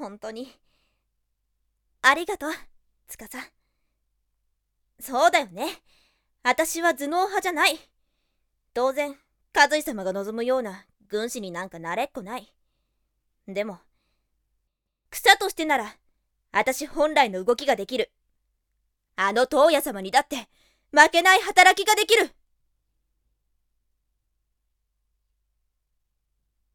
本当に。ありがとう、司。そうだよね。私は頭脳派じゃない。当然、和井様が望むような軍師になんかなれっこない。でも、草としてなら、私本来の動きができる。あの燈矢様にだって、負けない働きができる。